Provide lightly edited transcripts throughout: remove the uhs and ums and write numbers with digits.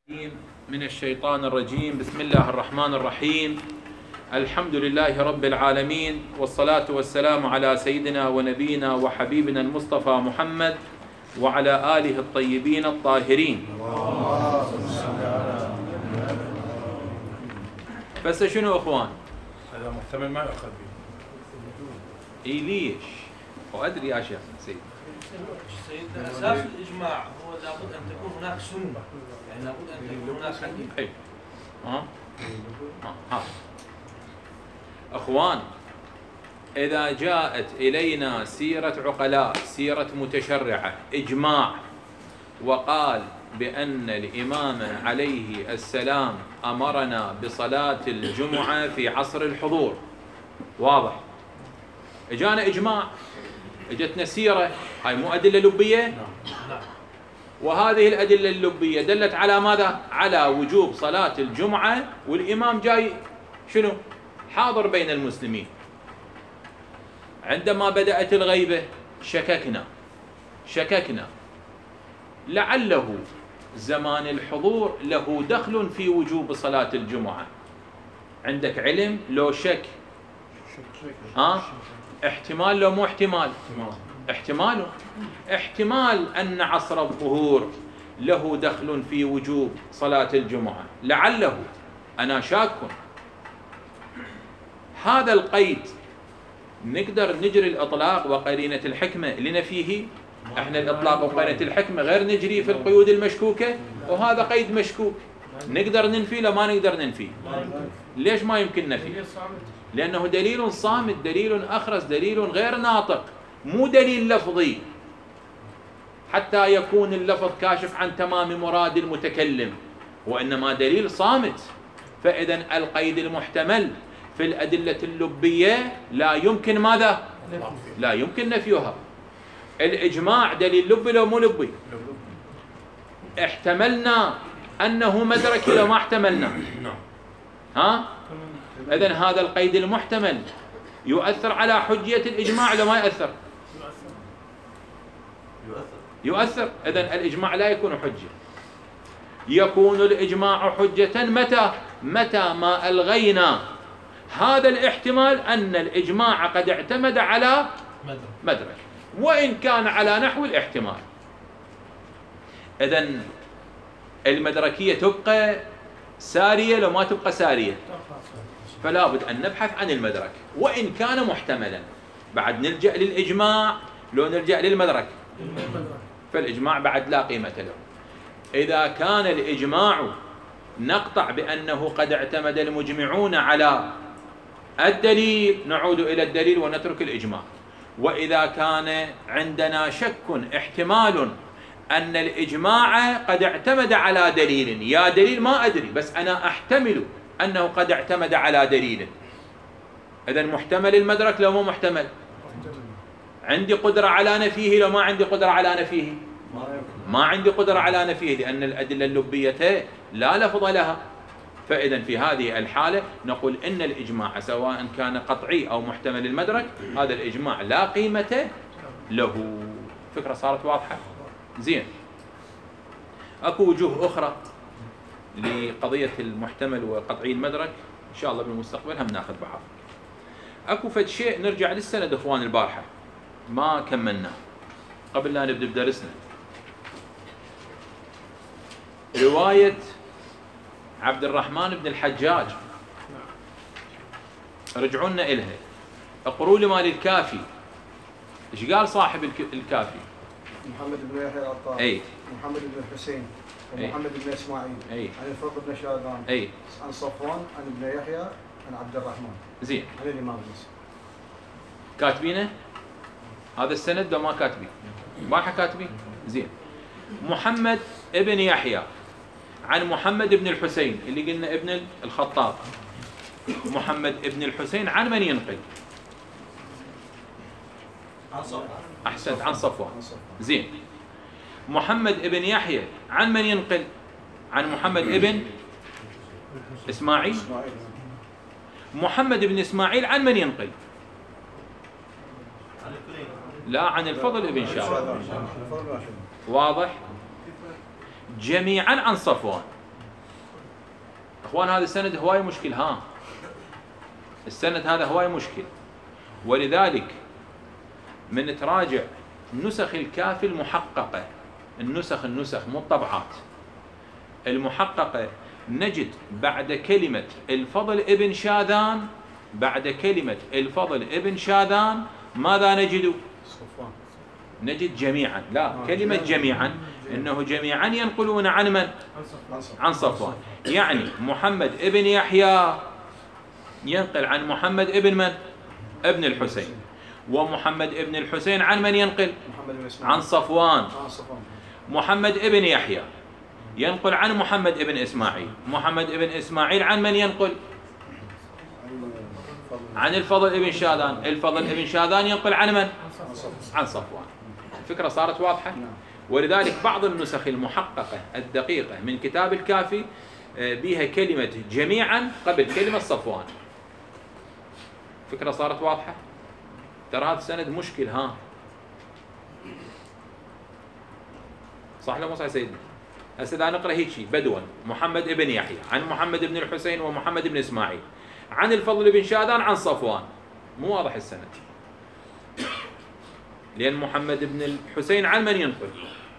من الشيطان الرجيم. بسم الله الرحمن الرحيم. الحمد لله رب العالمين، والصلاة والسلام على سيدنا ونبينا وحبيبنا المصطفى محمد وعلى آله الطيبين الطاهرين. بس شنو اخوان؟ هذا محتمل ما يؤخذ به. اي ليش؟ وادري يا شيخ سيد. سيدنا اساس الاجماع هو لابد ان تكون هناك سنه، يعني لابد ان تكون هناك حديث. حلو. ها اخوان، اذا جاءت الينا سيرة عقلاء، سيرة متشرعة، اجماع، وقال بأن الإمام عليه السلام أمرنا بصلاة الجمعة في عصر الحضور، واضح، اجانا إجماع، اجتنا سيرة، هاي مو أدلة لبية؟ وهذه الأدلة اللبية دلت على ماذا؟ على وجوب صلاة الجمعة، والإمام جاي شنو؟ حاضر بين المسلمين. عندما بدأت الغيبة شككنا لعله زمان الحضور له دخل في وجوب صلاة الجمعة. عندك علم لو شك؟ احتمال لو مو احتمال؟ احتمال أن عصر الظهور له دخل في وجوب صلاة الجمعة، لعله، أنا شاك. هذا القيد نقدر نجري الإطلاق وقرينة الحكمة لنا فيه. احنا الإطلاق وقرينة الحكمة غير نجري في القيود المشكوكة، وهذا قيد مشكوك، نقدر ننفي لو ما نقدر ننفي. ليش ما يمكن نفي؟ لأنه دليل صامت، دليل أخرس، دليل غير ناطق، مو دليل لفظي حتى يكون اللفظ كاشف عن تمام مراد المتكلم، وإنما دليل صامت. فإذا القيد المحتمل في الأدلة اللبية لا يمكن ماذا؟ لا يمكن نفيها. الإجماع دليل لبي لو مو لبي؟ احتملنا أنه مدركي لو ما احتملنا. إذن هذا القيد المحتمل يؤثر على حجية الإجماع لو ما يؤثر؟ يؤثر. إذن الإجماع لا يكون حجة. يكون الإجماع حجة متى ما ألغينا هذا الاحتمال أن الإجماع قد اعتمد على مدرك، وإن كان على نحو الاحتمال. إذن المدركية تبقى سارية لو ما تبقى سارية، فلا بد أن نبحث عن المدرك وإن كان محتملا. بعد نلجأ للإجماع لو نلجأ للمدرك، فالإجماع بعد لا قيمة له. إذا كان الإجماع نقطع بأنه قد اعتمد المجمعون على الدليل، نعود إلى الدليل ونترك الإجماع. وإذا كان عندنا شك، احتمال أن الإجماع قد اعتمد على دليل، يا دليل ما أدري بس أنا أحتمل أنه قد اعتمد على دليل، إذن محتمل المدرك لو مو محتمل؟ عندي قدرة على نفيه لو ما عندي قدرة على نفيه؟ ما عندي قدرة على نفيه، لأن الأدلة اللبية لا لفظ لها. فإذا في هذه الحالة نقول إن الإجماع سواء كان قطعي أو محتمل المدرك، هذا الإجماع لا قيمة له. فكرة صارت واضحة؟ زين. أكو وجوه أخرى لقضية المحتمل وقطعي المدرك، إن شاء الله بالمستقبل هم ناخذ بعض. أكو فد شيء نرجع للسند إخوان البارحة ما كملناه قبل لا نبدأ بدرسنا. رواية عبد الرحمن بن الحجاج، رجعوا لنا إلها. اقروا لي مال الكافي، ايش قال صاحب الكافي؟ محمد بن يحيى العطار، محمد بن الحسين، ومحمد بن اسماعيل، عن الفضل بن شاذان، عن صفوان، عن ابن يحيى، عن عبد الرحمن. زين. عن الامام النسائي. كاتبينه؟ هذا السند لو ما كاتبين؟ ما كاتبين؟ زين. محمد ابن يحيى عن محمد بن الحسين اللي قلنا ابن الخطاب. محمد ابن الحسين عن من ينقل؟ أحسنت، عن صفوان. زين. محمد ابن يحيى عن من ينقل؟ عن محمد ابن إسماعيل. محمد بن إسماعيل عن من ينقل؟ لا، عن الفضل ابن شاذان. واضح؟ جميعا عن صفوان. اخوان هذا السند هواي مشكل، السند هذا هواي مشكل. ولذلك من تراجع نسخ الكافي المحققة، النسخ مو الطبعات المحققة، نجد بعد كلمة الفضل ابن شاذان، بعد كلمة الفضل ابن شاذان ماذا نجد؟ نجد جميعا، لا كلمة جميعا، انه جميعا ينقلون عن من؟ عن صفوان. يعني محمد ابن يحيى ينقل عن محمد ابن من؟ ابن الحسين. ومحمد ابن الحسين عن من ينقل؟ عن صفوان. محمد ابن يحيى ينقل عن محمد ابن إسماعيل. محمد ابن إسماعيل عن من ينقل؟ عن الفضل ابن شاذان. الفضل ابن شاذان ينقل عن من؟ عن صفوان. الفكرة صارت واضحة؟ ولذلك بعض النسخ المحققة الدقيقة من كتاب الكافي بها كلمة جميعا قبل كلمة صفوان. الفكرة صارت واضحة؟ ترى هذا السند مشكل. صح لو مو صح سيدنا؟ هسه اذا نقرا هيك شيء بدوا محمد ابن يحيى عن محمد ابن الحسين ومحمد ابن اسماعيل عن الفضل بن شاذان عن صفوان، مو واضح السند. لان محمد ابن الحسين عن من ينقل؟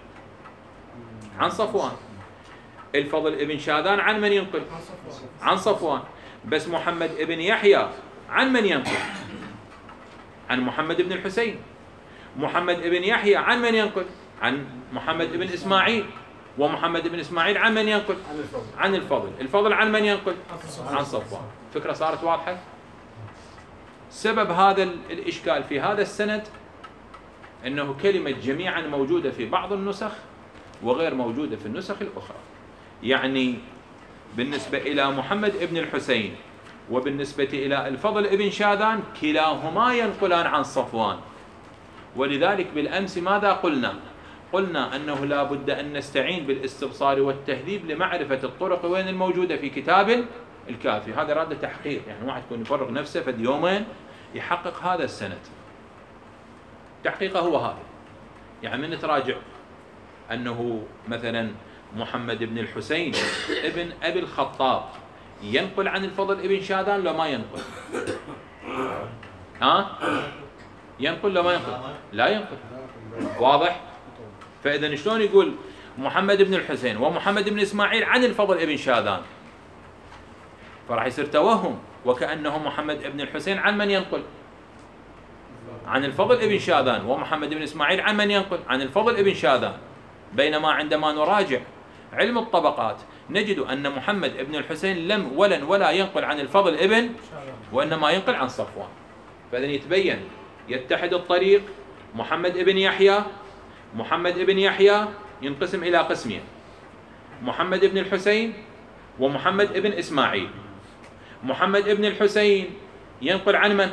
عن صفوان. الفضل ابن شاذان عن من ينقل؟ عن صفوان. بس محمد ابن يحيى عن من ينقل؟ عن محمد ابن الحسين. محمد ابن يحيى عن من ينقل؟ عن محمد ابن اسماعيل. ومحمد بن إسماعيل عن من ينقل؟ عن الفضل. الفضل عن من ينقل؟ عن صفوان. فكرة صارت واضحة؟ سبب هذا الإشكال في هذا السند أنه كلمة جميعا موجودة في بعض النسخ وغير موجودة في النسخ الأخرى. يعني بالنسبة إلى محمد ابن الحسين وبالنسبة إلى الفضل ابن شاذان كلاهما ينقلان عن صفوان. ولذلك بالأمس ماذا قلنا؟ قلنا أنه لا بد أن نستعين بالاستبصار والتهذيب لمعرفة الطرق وين الموجودة في كتاب الكافي. هذا راد تحقيق، يعني واحد يكون يفرغ نفسه في يومين يحقق هذا السند. تحقيقه هو هذا. يعني من تراجع أنه مثلا محمد بن الحسين ابن أبي الخطاب ينقل عن الفضل ابن شاذان لو ما ينقل؟ ينقل لو ما ينقل؟ لا ينقل. واضح؟ فإذا شلون يقول محمد بن الحسين ومحمد بن إسماعيل عن الفضل ابن شاذان؟ فراح يصير توهم، وكأنه محمد بن الحسين عن من ينقل؟ عن الفضل ابن شاذان. ومحمد بن إسماعيل عن من ينقل؟ عن الفضل ابن شاذان. بينما عندما نراجع علم الطبقات نجد أن محمد بن الحسين لم ولا ينقل عن الفضل ابن، وإنما ينقل عن صفوان. فإذا يتبين يتحد الطريق. محمد ابن يحيى ينقسم إلى قسمين: محمد ابن الحسين ومحمد ابن إسماعيل. محمد ابن الحسين ينقل عن من؟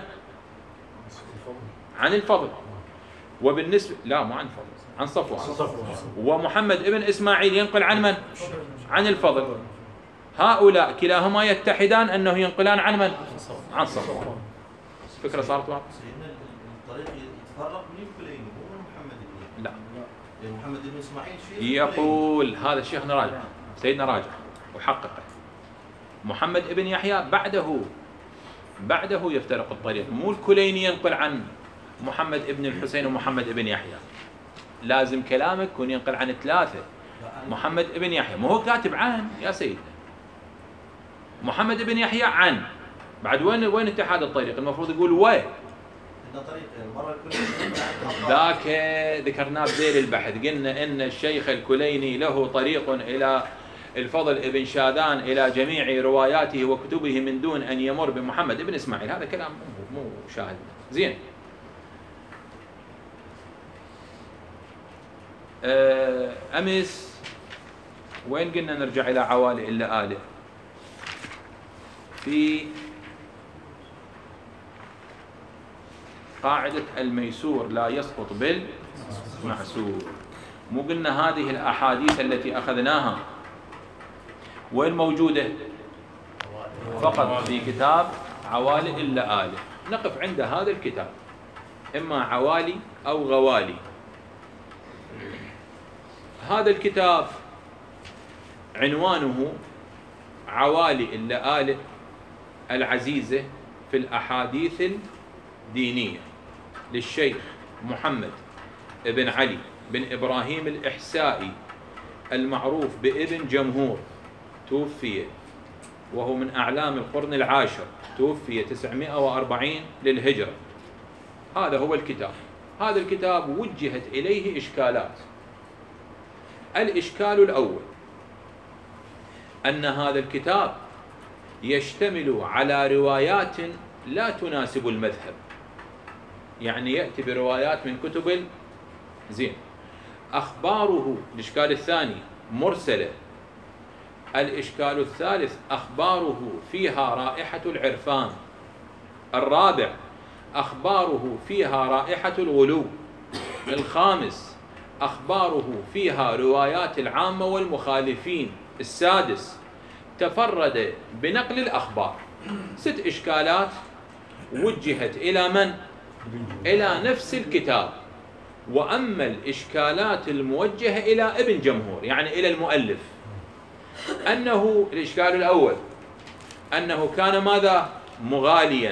عن الفضل. وبالنسبة لا مو عن الفضل، عن صفوان. ومحمد ابن إسماعيل ينقل عن من؟ عن الفضل. هؤلاء كلاهما يتحدان أنه ينقلان عن من؟ عن صفوان. فكرة صارت واضحة؟ الطريق يتفرق من الكليني مو من محمد بن لا. محمد بن اسماعيل يقول هذا الشيخ نراجع سيدنا راجع وحققه. محمد ابن يحيى بعده يفترق الطريق، مو الكليني ينقل عن محمد ابن الحسين ومحمد ابن يحيى. لازم كلامك يكون ينقل عن ثلاثة. محمد ابن يحيى مو هو كاتب عن يا سيدنا. محمد ابن يحيى عن، بعد وين اتحاد الطريق؟ المفروض يقول ذاك ذكرناه بذيل البحث. قلنا ان الشيخ الكليني له طريق الى الفضل ابن شاذان الى جميع رواياته وكتبه من دون ان يمر بمحمد ابن اسماعيل. هذا كلام مو شاهد. زين. امس وين قلنا نرجع الى عوالي الا آله؟ في قاعدة الميسور لا يسقط بالمعسور. مو قلنا هذه الأحاديث التي أخذناها وين موجودة؟ فقط في كتاب عوالي إلا آله. نقف عند هذا الكتاب، إما عوالي أو غوالي. هذا الكتاب عنوانه عوالي اللآلئ العزيزة في الأحاديث الدينية للشيخ محمد بن علي بن إبراهيم الإحسائي المعروف بابن جمهور، توفي وهو من أعلام القرن العاشر، توفي 940 للهجرة. هذا هو الكتاب. هذا الكتاب وجهت إليه إشكالات. الإشكال الأول أن هذا الكتاب يشتمل على روايات لا تناسب المذهب، يعني يأتي بروايات من كتب زين. أخباره، الإشكال الثاني، مرسلة. الإشكال الثالث أخباره فيها رائحة العرفان. الرابع أخباره فيها رائحة الغلو. الخامس أخباره فيها روايات العامة والمخالفين. السادس تفرد بنقل الأخبار. 6 إشكالات وجهت إلى من؟ إلى نفس الكتاب. وأما الإشكالات الموجهة إلى ابن جمهور، يعني إلى المؤلف، أنه الإشكال الأول أنه كان ماذا؟ مغاليا.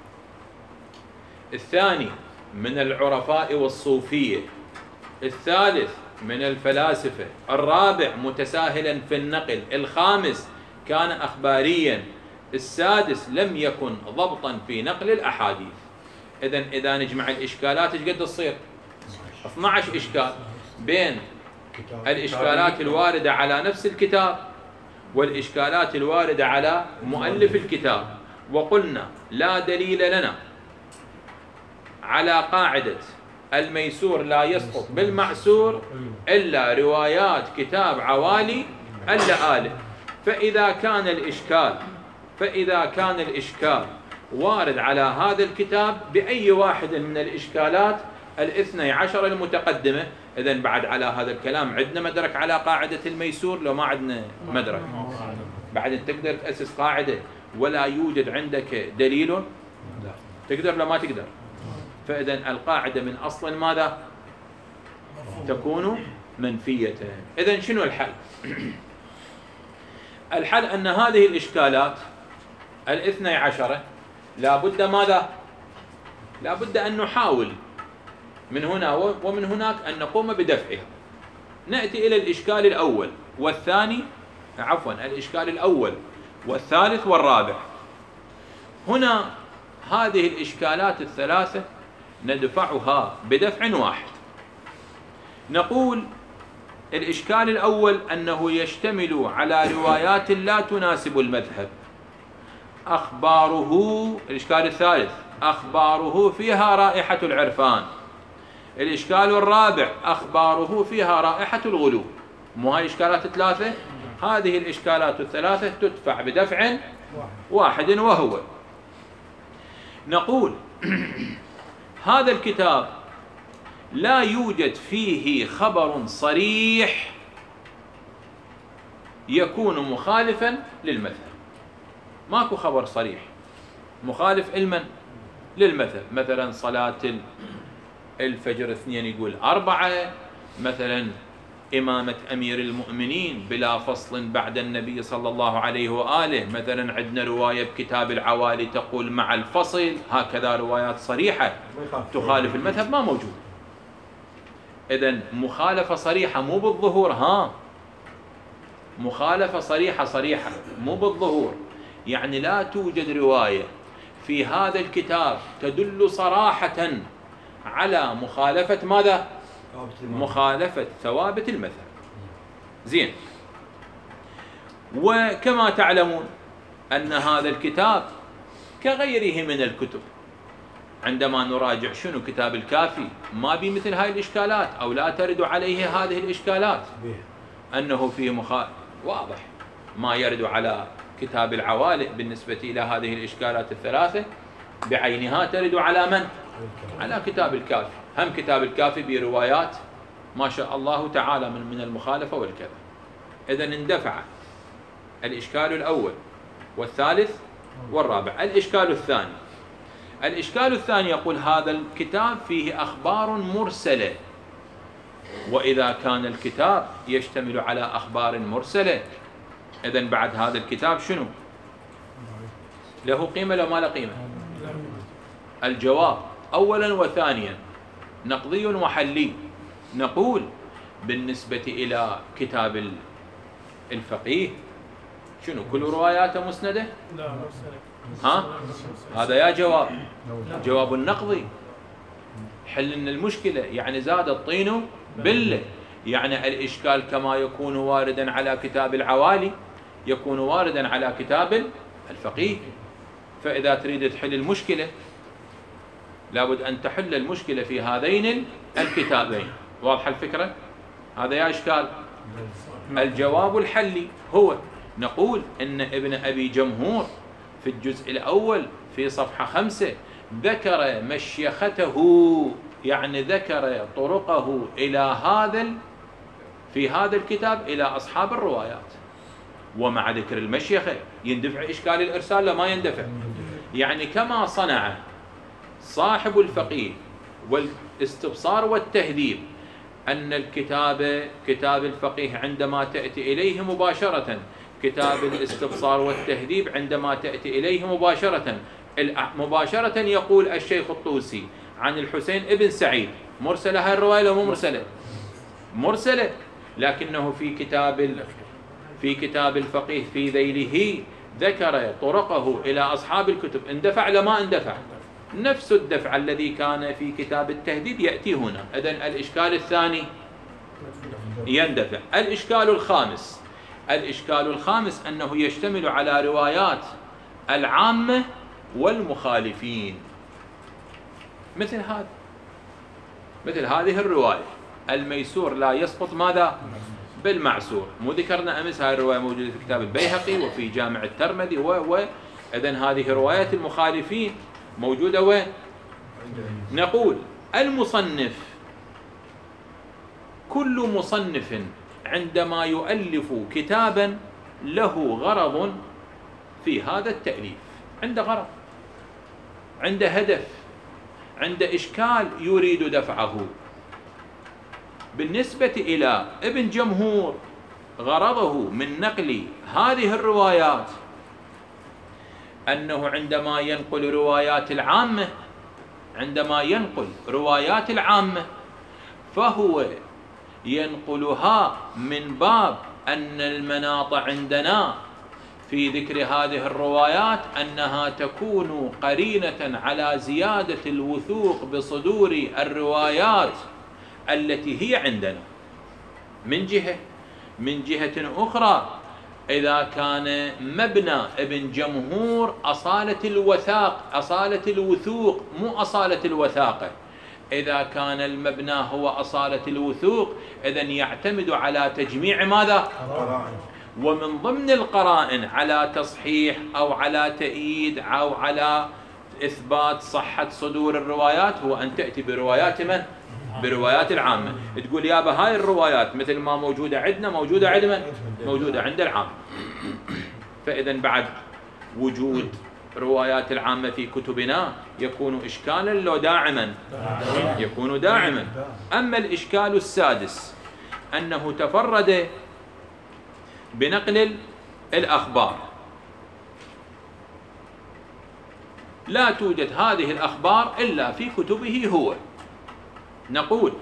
الثاني من العرفاء والصوفية. الثالث من الفلاسفة. الرابع متساهلا في النقل. الخامس كان أخباريا. السادس لم يكن ضبطا في نقل الأحاديث. إذا نجمع الإشكالات ايش قد تصير؟ 12 إشكال بين الإشكالات الواردة على نفس الكتاب والإشكالات الواردة على مؤلف الكتاب. وقلنا لا دليل لنا على قاعدة الميسور لا يسقط بالمعسور إلا روايات كتاب عوالي اللآلئ. فإذا كان الإشكال وارد على هذا الكتاب بأي واحد من الإشكالات 12 المتقدمة، إذن بعد على هذا الكلام عندنا مدرك على قاعدة الميسور لو ما عندنا مدرك؟ بعد تقدر تأسس قاعدة ولا يوجد عندك دليل؟ تقدر لو ما تقدر؟ فإذن القاعدة من أصل ماذا؟ تكون منفية. إذن شنو الحل؟ الحل أن هذه الإشكالات 12 لابد ماذا؟ لابد أن نحاول من هنا ومن هناك أن نقوم بدفعها. نأتي إلى الإشكال الأول والثاني، الإشكال الأول والثالث والرابع. هنا هذه الإشكالات الثلاثة ندفعها بدفع واحد. نقول الإشكال الأول أنه يشتمل على روايات لا تناسب المذهب. أخباره، الإشكال الثالث أخباره فيها رائحة العرفان. الإشكال الرابع أخباره فيها رائحة الغلو. مو هاي إشكالات ثلاثة؟ هذه الإشكالات الثلاثة تدفع بدفع واحد، وهو نقول هذا الكتاب لا يوجد فيه خبر صريح يكون مخالفا للمذهب. ماكو خبر صريح مخالف علما للمذهب. مثلا صلاة الفجر 2 يقول 4، مثلا إمامة أمير المؤمنين بلا فصل بعد النبي صلى الله عليه وآله، مثلا عندنا رواية بكتاب العوالي تقول مع الفصل. هكذا روايات صريحة تخالف المذهب ما موجود. إذن مخالفة صريحة مو بالظهور، مخالفة صريحة مو بالظهور. يعني لا توجد رواية في هذا الكتاب تدل صراحة على مخالفة ماذا؟ مخالفة ثوابت المذهب. زين. وكما تعلمون أن هذا الكتاب كغيره من الكتب عندما نراجع شنو كتاب الكافي ما بي مثل هاي الإشكالات أو لا ترد عليه هذه الإشكالات، أنه فيه واضح. ما يرد على كتاب العوالي بالنسبة إلى هذه الإشكالات الثلاثة بعينها ترد على من؟ على كتاب الكافي. هم كتاب الكافي بروايات ما شاء الله تعالى من المخالفة والكذا. إذن اندفع الإشكال الأول والثالث والرابع. الإشكال الثاني يقول هذا الكتاب فيه أخبار مرسلة. وإذا كان الكتاب يشتمل على أخبار مرسلة إذن بعد هذا الكتاب شنو؟ له قيمة لو ما له قيمة؟ الجواب أولا وثانيا نقضي وحلي. نقول بالنسبة إلى كتاب الفقيه شنو؟ كل رواياته مسندة؟ لا ها؟ هذا يا جواب جواب النقضي. حل لنا المشكلة، يعني زاد الطين بلة. يعني الإشكال كما يكون واردا على كتاب العوالي يكون واردا على كتاب الفقيه. فإذا تريد تحل المشكلة لابد أن تحل المشكلة في هذين الكتابين. واضحة الفكرة؟ هذا يا إشكال. الجواب الحلي هو نقول إن ابن أبي جمهور في الجزء الأول في صفحة 5 ذكر مشيخته، يعني ذكر طرقه إلى في هذا الكتاب إلى أصحاب الروايات. ومع ذكر المشيخة يندفع إشكال الإرسال لما يندفع. يعني كما صنع صاحب الفقيه والاستبصار والتهذيب أن كتاب الفقيه عندما تأتي إليه مباشرة، كتاب الاستبصار والتهذيب عندما تأتي إليه مباشرة يقول الشيخ الطوسي عن الحسين ابن سعيد مرسلة. هاي الرواية لو مو مرسلة؟ مرسلة. لكنه في كتاب الفقيه في ذيله ذكر طرقه إلى أصحاب الكتب. اندفع لما اندفع؟ نفس الدفع الذي كان في كتاب التهذيب يأتي هنا. إذن الإشكال الثاني يندفع. الإشكال الخامس أنه يشتمل على روايات العامة والمخالفين. مثل هذه الرواية الميسور لا يسقط ماذا؟ بالمعسور. مو ذكرنا أمس هذه الرواية موجودة في كتاب البيهقي وفي جامع الترمذي إذن هذه روايات المخالفين موجودة وين؟ نقول المصنف، كل مصنف عندما يؤلف كتابا له غرض في هذا التأليف، عنده غرض، عنده هدف، عنده إشكال يريد دفعه. بالنسبة إلى ابن جمهور غرضه من نقل هذه الروايات أنه عندما ينقل روايات العامة فهو ينقلها من باب أن المناط عندنا في ذكر هذه الروايات أنها تكون قرينة على زيادة الوثوق بصدور الروايات التي هي عندنا من جهة أخرى. إذا كان مبنى ابن جمهور أصالة الوثوق مو أصالة الوثاقة، إذا كان المبنى هو أصالة الوثوق إذن يعتمد على تجميع ماذا؟ ومن ضمن القرائن على تصحيح أو على تأييد أو على إثبات صحة صدور الروايات هو أن تأتي بروايات من؟ بروايات العامة. تقول يابا هاي الروايات مثل ما موجودة عندنا موجودة عند العامة. فإذا بعد وجود روايات العامة في كتبنا يكون إشكالا لو داعما؟ يكون داعما. أما الإشكال السادس أنه تفرد بنقل الأخبار، لا توجد هذه الأخبار إلا في كتبه هو. نقول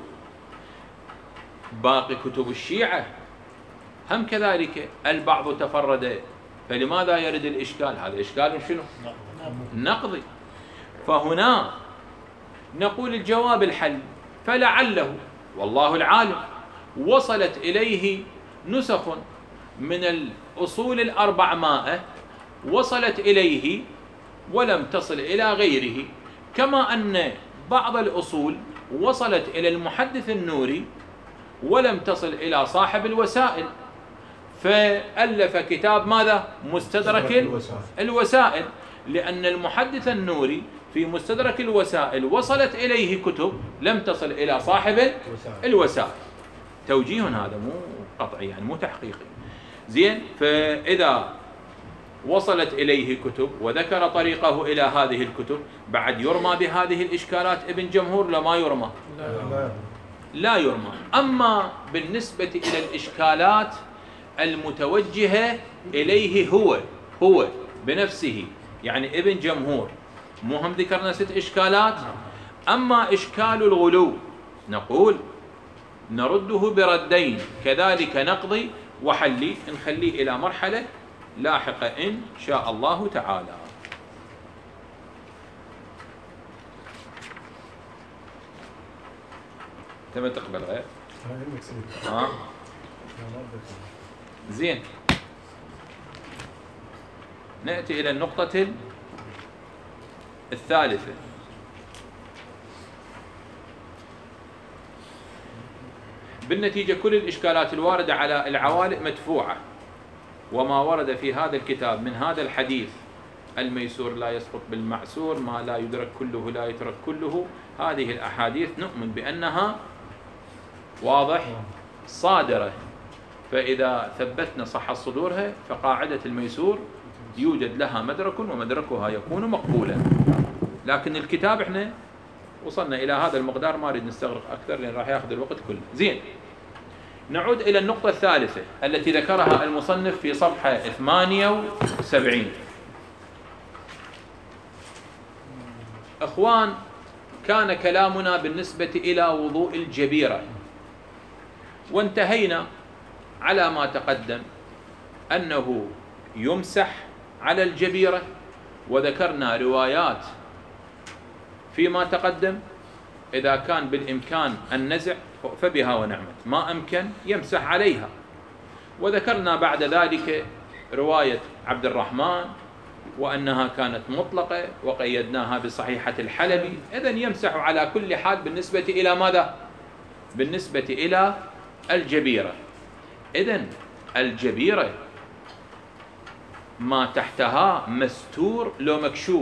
باقي كتب الشيعة هم كذلك البعض تفرد، فلماذا يرد الإشكال؟ هذا إشكال شنو؟ نقضي. فهنا نقول الجواب الحل، فلعله والله العالم وصلت إليه نسخ من الأصول 400 وصلت إليه ولم تصل إلى غيره، كما أن بعض الأصول وصلت إلى المحدث النوري ولم تصل إلى صاحب الوسائل، فألف كتاب ماذا؟ مستدرك الوسائل، لأن المحدث النوري في مستدرك الوسائل وصلت إليه كتب لم تصل إلى صاحب الوسائل. توجيه هذا مو قطعي، يعني مو تحقيقي. زين، فإذا وصلت إليه كتب وذكر طريقه إلى هذه الكتب بعد يرمى بهذه الإشكالات ابن جمهور لما يرمى؟ لا يرمى. أما بالنسبة إلى الإشكالات المتوجهة إليه هو بنفسه، يعني ابن جمهور. مو هم ذكرنا 6 إشكالات؟ أما إشكال الغلو نقول نرده بردين، كذلك نقضي وحلي، نخليه إلى مرحلة لاحقة إن شاء الله تعالى. تم تقبل غير؟ زين، نأتي إلى النقطة الثالثة. بالنتيجة كل الإشكالات الواردة على العوالق مدفوعة، وما ورد في هذا الكتاب من هذا الحديث الميسور لا يسقط بالمعسور، ما لا يدرك كله لا يترك كله، هذه الأحاديث نؤمن بأنها واضح صادرة، فإذا ثبتنا صحة صدورها فقاعدة الميسور يوجد لها مدرك ومدركها يكون مقبولا. لكن الكتاب احنا وصلنا إلى هذا المقدار، ما نريد نستغرق أكثر لأن راح يأخذ الوقت كله. زين، نعود إلى النقطة الثالثة التي ذكرها المصنف في صفحة 78. أخوان، كان كلامنا بالنسبة إلى وضوء الجبيرة، وانتهينا على ما تقدم أنه يمسح على الجبيرة، وذكرنا روايات فيما تقدم. إذا كان بالإمكان النزع فبها ونعمت، ما أمكن يمسح عليها. وذكرنا بعد ذلك رواية عبد الرحمن وأنها كانت مطلقة وقيدناها بصحيحة الحلبي. إذن يمسح على كل حال بالنسبة إلى ماذا؟ بالنسبة إلى الجبيرة. إذن الجبيرة ما تحتها مستور لو مكشوف؟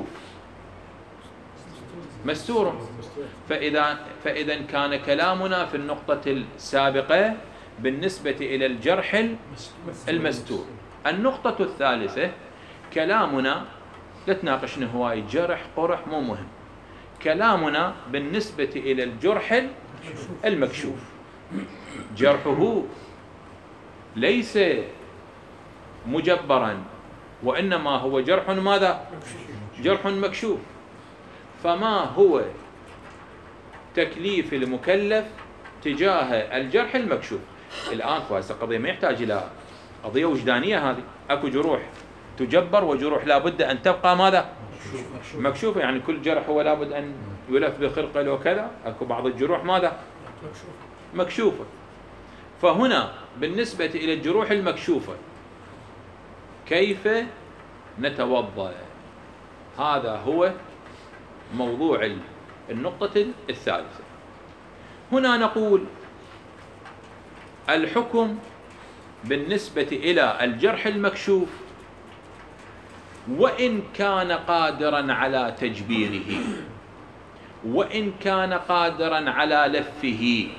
مستور. فإذا كان كلامنا في النقطة السابقة بالنسبة إلى الجرح المستور. النقطة الثالثة كلامنا لا تناقشنا هواي جرح قرح مو مهم، كلامنا بالنسبة إلى الجرح المكشوف. جرحه ليس مجبرا، وإنما هو جرح ماذا؟ جرح مكشوف. فما هو تكليف المكلف تجاه الجرح المكشوف؟ الآن هسه قضية ما يحتاج إلى قضية وجدانية، هذه أكو جروح تجبر وجروح لابد أن تبقى ماذا؟ مكشوفة. يعني كل جرح هو لابد أن يلف بخرقة لو كذا، أكو بعض الجروح ماذا؟ مكشوفة. فهنا بالنسبة إلى الجروح المكشوفة كيف نتوضأ؟ هذا هو موضوع النقطة الثالثة. هنا نقول الحكم بالنسبة إلى الجرح المكشوف وإن كان قادرا على تجبيره، وإن كان قادرا على لفه،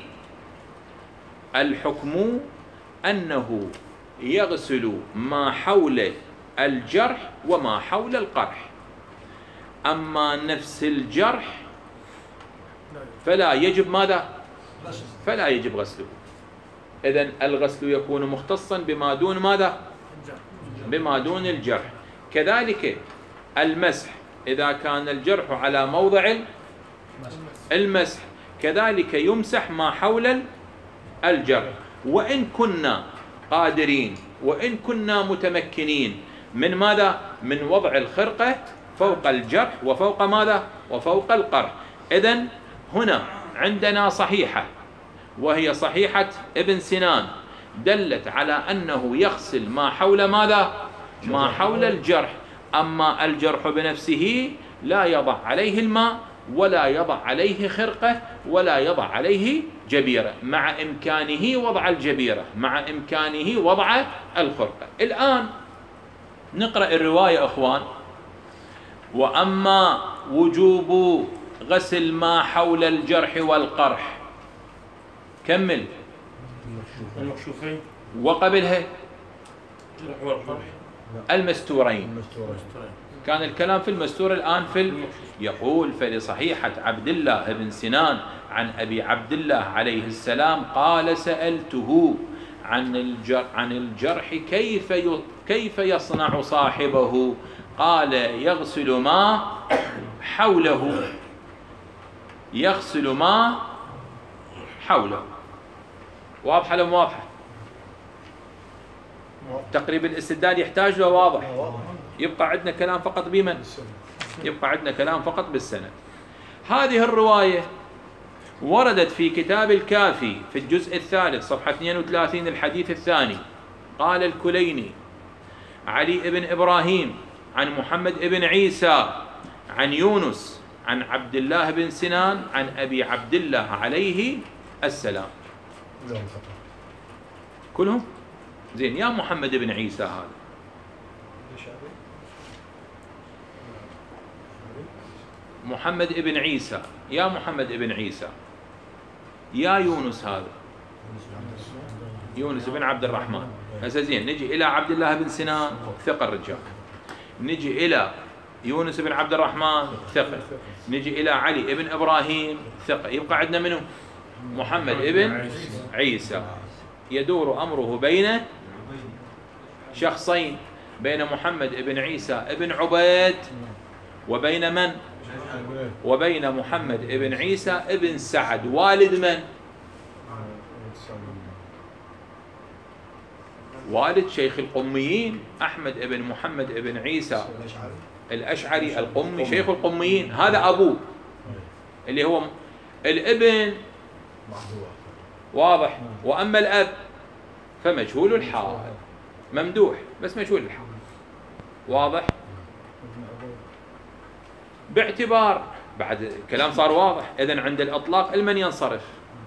الحكم أنه يغسل ما حول الجرح وما حول القرح. أما نفس الجرح فلا يجب ماذا؟ فلا يجب غسله. إذن الغسل يكون مختصا بما دون ماذا؟ بما دون الجرح. كذلك المسح إذا كان الجرح على موضع المسح كذلك يمسح ما حول الجرح. وإن كنا قادرين وإن كنا متمكنين من ماذا؟ من وضع الخرقة فوق الجرح وفوق ماذا؟ وفوق القرح. إذن هنا عندنا صحيحة وهي صحيحة ابن سنان دلت على أنه يغسل ما حول ماذا؟ ما حول الجرح. أما الجرح بنفسه لا يضع عليه الماء ولا يضع عليه خرقة ولا يضع عليه جبيرة، مع إمكانه وضع الجبيرة، مع إمكانه وضع الخرقة. الآن نقرأ الرواية أخوان. وأما وجوب غسل ما حول الجرح والقرح، كمل المكشوفين وقبلها المستورين. كان الكلام في المستور، الآن في يقول فلصحيحة عبد الله بن سنان عن أبي عبد الله عليه السلام قال سألته عن الجرح كيف يصنع صاحبه؟ قال يغسل ما حوله، يغسل ما حوله. واضحة لو مو واضحة؟ تقريب الاستدلال يحتاج له واضح. يبقى عندنا كلام فقط بمن؟ يبقى عندنا كلام فقط بالسند. هذه الرواية وردت في كتاب الكافي في الجزء الثالث صفحة 32 الحديث الثاني. قال الكليني: علي بن إبراهيم عن محمد بن عيسى عن يونس عن عبد الله بن سنان عن أبي عبد الله عليه السلام. كلهم زين. يا محمد بن عيسى هذا محمد بن عيسى، يا محمد بن عيسى، يا يونس هذا يونس بن عبد الرحمن. هسه زين نجي إلى عبد الله بن سنان ثقة الرجال، نجي إلى يونس بن عبد الرحمن ثقة، نجي إلى علي بن إبراهيم ثقة. يبقى عندنا منه محمد بن عيسى. يدور أمره بين شخصين، بين محمد بن عيسى بن عبيد وبين من؟ وبين محمد بن عيسى بن سعد والد من؟ والد شيخ القميين أحمد بن محمد بن عيسى الأشعري القمي، شيخ القميين. هذا أبوه اللي هو الابن واضح. وأما الأب فمجهول الحال، ممدوح بس مجهول الحال. واضح؟ باعتبار بعد الكلام صار واضح. إذن عند الإطلاق لمن ينصرف؟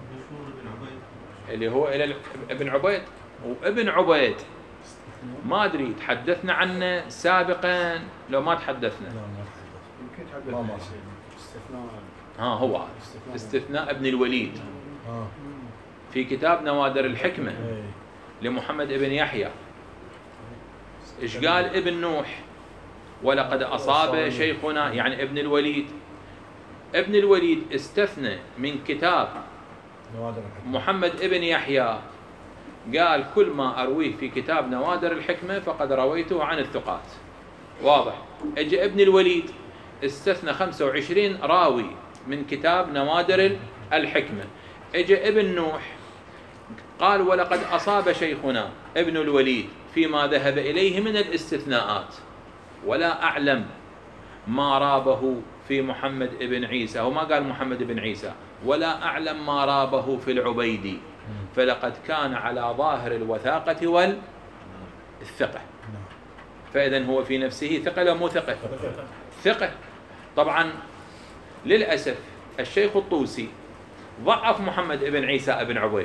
اللي هو إلى ابن عبيد. وابن عبيد ما أدري تحدثنا عنه سابقا لو ما تحدثنا. يمكن تحدثنا استثناء. هو استثناء ابن الوليد في كتاب نوادر الحكمة لمحمد بن يحيى. إيش قال ابن نوح؟ ولقد أصاب شيخنا، يعني ابن الوليد. ابن الوليد استثنى من كتاب محمد بن يحيى، قال كل ما أرويه في كتاب نوادر الحكمة فقد رويته عن الثقات. واضح. اجى ابن الوليد استثنى 25 راوي من كتاب نوادر الحكمة. اجى ابن نوح قال ولقد أصاب شيخنا ابن الوليد فيما ذهب إليه من الاستثناءات، ولا أعلم ما رابه في محمد بن عيسى. هو ما قال محمد بن عيسى، ولا أعلم ما رابه في العبيدي، فلقد كان على ظاهر الوثاقة والثقة. فإذن هو في نفسه ثقة لو مو ثقة؟ ثقة. طبعا للأسف الشيخ الطوسي ضعف محمد بن عيسى بن عبيد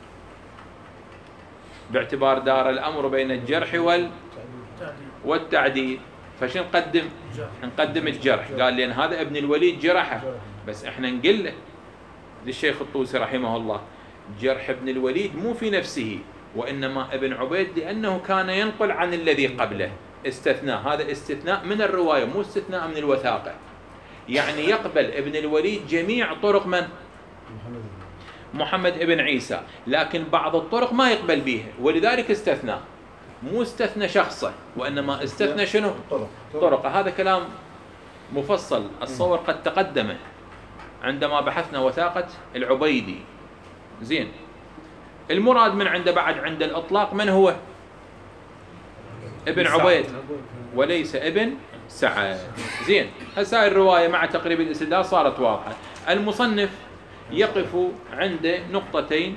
باعتبار دار الأمر بين الجرح والتعديل. فش نقدم؟ نقدم الجرح. قال لأن هذا ابن الوليد جرحه، بس احنا نقول له للشيخ الطوسي رحمه الله جرح ابن الوليد مو في نفسه، وإنما ابن عبيد لأنه كان ينقل عن الذي قبله. استثناء، هذا استثناء من الرواية مو استثناء من الوثاقة. يعني يقبل ابن الوليد جميع طرق من؟ محمد بن عيسى، لكن بعض الطرق ما يقبل بها، ولذلك استثنى. مو استثنى شخصه، وإنما استثنى شنو؟ طرق. هذا كلام مفصل الصور قد تقدمه عندما بحثنا وثاقة العبيدي. زين. المراد من عنده بعد عند الإطلاق من هو؟ ابن عبيد وليس ابن سعد. زين. هسه الرواية مع تقريب الاستدلال صارت واضحة. المصنف يقف عند نقطتين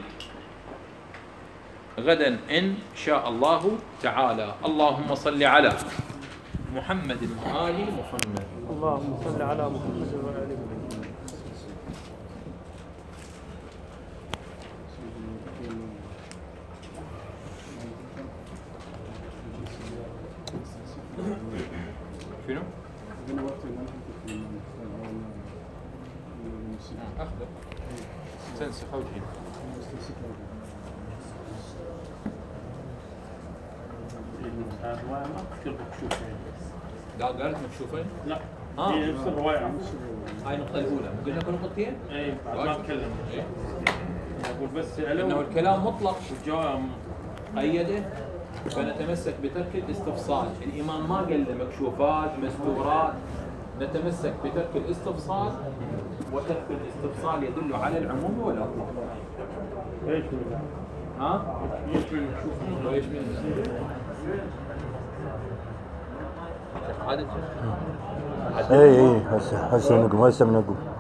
غدا إن شاء الله تعالى. اللهم صل على محمد وآل محمد. اللهم صل على محمد وآل محمد. شنو؟ أخذه تنسخ وجهي. الرواية ما تذكر مكشوفين. لا قالت مكشوفين؟ لا. هي نفس الرواية. هاي النقطة الأولى. قلنا كل نقطتين؟ إيه بعد ما تكلم. أقول بس إنه الكلام مطلق. والجواب قيده فنتمسك بترك الاستفصال. الإمام ما قال له مكشوفات مستورات، نتمسك بترك الاستفصال، وترك الاستفصال يدل على العموم والإطلاق. ايش من ها؟ يشمل ويش من اي هسه نقوم